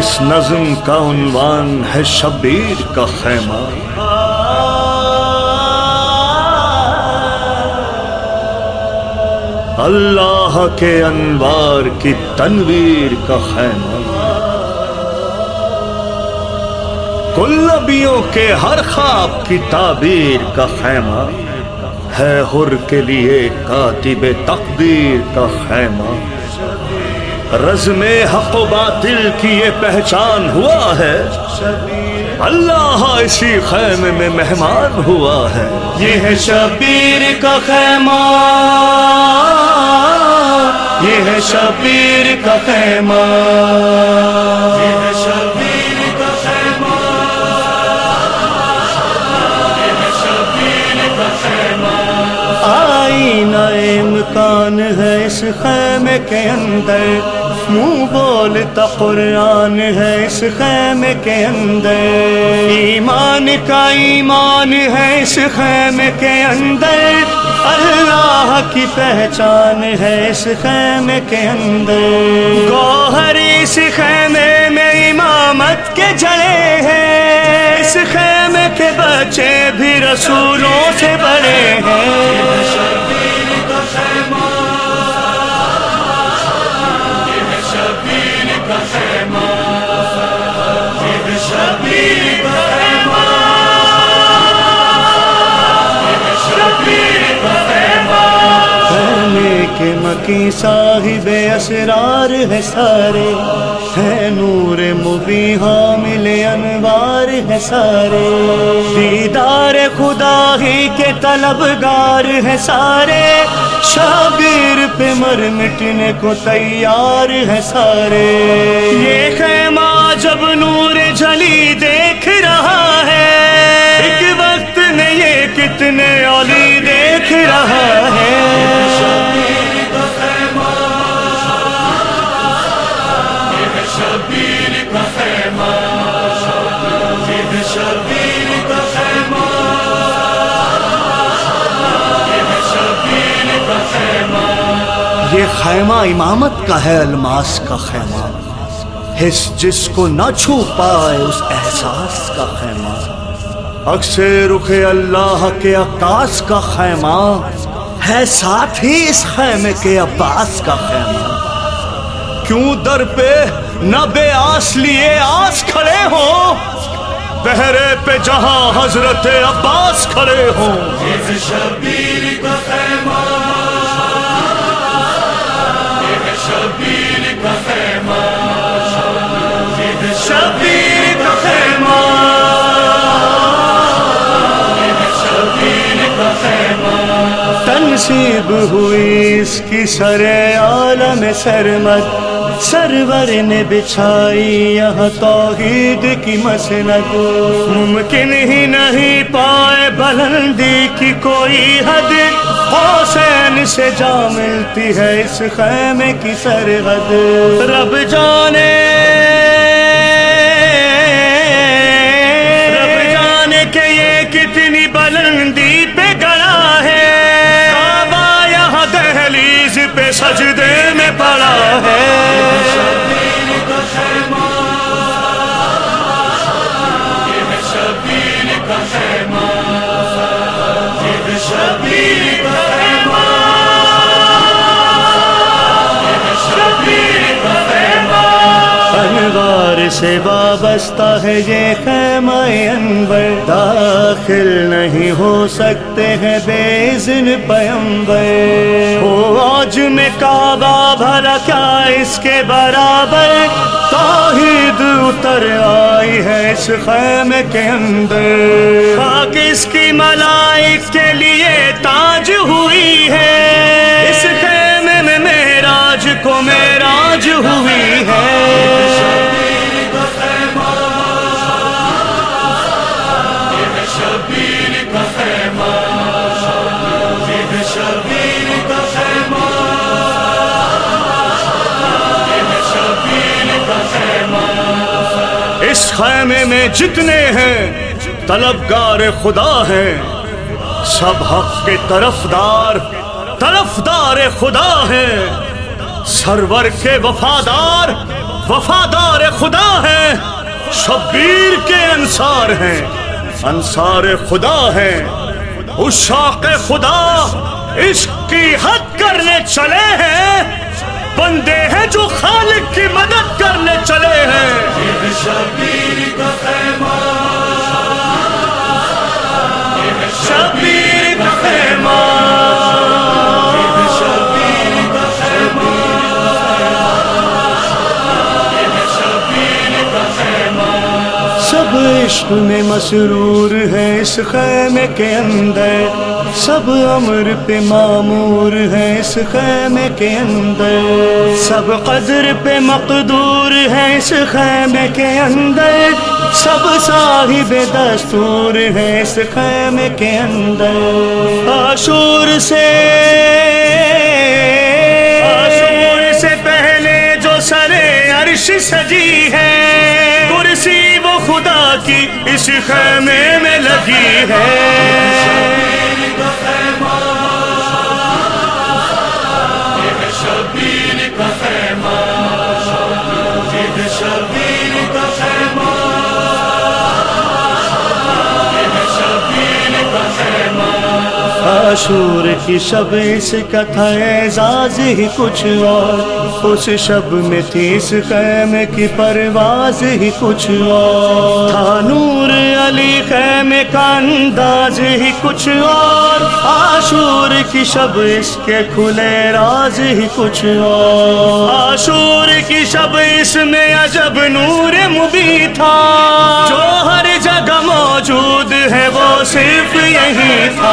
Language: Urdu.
اس نظم کا عنوان ہے شبیر کا خیمہ۔ اللہ کے انوار کی تنویر کا خیمہ، کل نبیوں کے ہر خواب کی تعبیر کا خیمہ، ہے حر کے لیے کاتب تقدیر کا خیمہ۔ رزم حق و باطل کی یہ پہچان ہوا ہے، اللہ اسی خیمے میں مہمان ہوا ہے۔ یہ ہے شبیر کا خیمہ، یہ ہے شبیر کا خیمہ، یہ ہے شبیر کا خیمہ، یہ ہے شبیر کا خیمہ۔ آئینہ امکان ہے اس خیمے کے اندر، منہ بولتا قرآن ہے اس خیمے کے اندر، ایمان کا ایمان ہے اس خیمے کے اندر، اللہ کی پہچان ہے اس خیمے کے اندر۔ گوہر اس خیمے میں امامت کے جڑے ہیں، اس خیمے کے بچے بھی رسولوں سے بڑے ہیں۔ کہ مکی صاحب اسرار ہے سارے، ہے نور مبیں حامل انوار ہے سارے، دیدار خدا ہی کے طلبگار ہے سارے، شابیر پہ مر مٹنے کو تیار ہے سارے۔ یہ خیمہ جب نور جلی دیکھ رہا ہے، ایک وقت میں یہ کتنے اولی دیکھ رہا ہے۔ یہ خیمہ امامت کا ہے، الماس کا خیمہ، حس جس کو نہ چھو پائے اس احساس کا خیمہ، عکس رخ اللہ کے عکاس کا خیمہ، ہے ساتھ ہی اس خیمے کے عباس کا خیمہ۔ کیوں در پہ نہ بے آس لیے آس کھڑے ہوں، پہرے پہ جہاں حضرت عباس کھڑے ہوں۔ یہ شبیر کا خیمہ، یہ شبیر کا خیمہ، یہ شبیر کا خیمہ، یہ شبیر کا خیمہ۔ تنصیب ہوئی اس کی سر عالم سرمد، سرور نے بچھائی یہاں توحید کی مسند، ممکن ہی نہیں پائے بلندی کی کوئی حد، حسین سے جا ملتی ہے اس خیمے کی سرحد۔ رب جانے کہ یہ کتنی بلندی پہ گڑا ہے، کعبہ یہاں دہلیز پہ سجدے میں پڑا ہے۔ انوار سے وابستہ ہے یہ خیمہ انور، داخل نہیں ہو سکتے ہیں بے اذن پیمبر، ہو آج میں کعبہ بھلا کیا اس کے برابر، توحید اتر آئی ہے اس خیمے کے اندر، خاک اس کی ملائک کے لیے تاج ہوئی ہے، اس خیمے میں معراج کو معراج ہوئی ہے۔ اس خیمے میں جتنے ہیں طلبگار خدا ہیں، سب حق کے طرفدار خدا ہیں، سرور کے وفادار وفادار خدا ہیں، شبیر کے انصار ہیں، انصار خدا ہیں، عشاق خدا عشق کی حد کرنے چلے ہیں، بندے ہیں جو خالق کی مدد کرنے چلے ہیں۔ یہ شبیر کا خیمہ، شبیر کا خیمہ، سب عشق میں مسرور ہے اس خیمے کے اندر، سب امر پہ معمور ہے اس خیمے کے اندر، سب قدر پہ مقدور ہے اس خیمے کے اندر، سب صاحب دستور ہے اس خیمے کے اندر۔ عاشور سے پہلے جو سرے عرش سجی ہے، کرسی وہ خدا کی اس خیمے میں لگی ہے۔ عاشور کی شب اس کا تھا اعزاز ہی کچھ اور، اس شب میں تھی اس خیمے کی پرواز ہی کچھ اور، تھا نور علی خیمے کا انداز ہی کچھ اور، عاشور کی شب اس کے کھلے راز ہی کچھ اور، عاشور کی شب اس میں عجب نور مبین تھا، جو ہر جگہ موجود ہے وہ صرف یہی تھا۔